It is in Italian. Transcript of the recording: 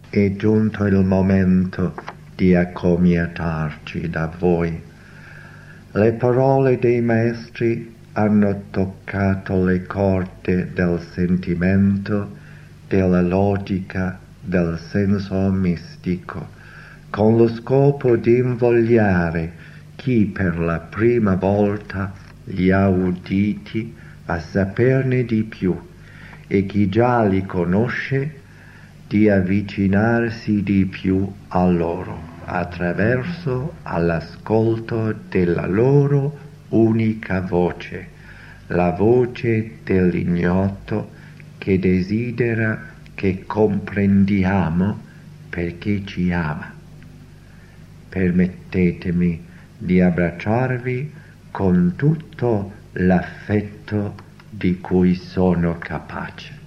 È giunto il momento di accomiatarci da voi. Le parole dei maestri hanno toccato le corde del sentimento, della logica, del senso mistico, con lo scopo di invogliare chi per la prima volta li ha uditi a saperne di più e chi già li conosce di avvicinarsi di più a loro attraverso l'ascolto della loro unica voce, la voce dell'ignoto che desidera che comprendiamo perché ci ama. Permettetemi di abbracciarvi con tutto l'affetto di cui sono capace.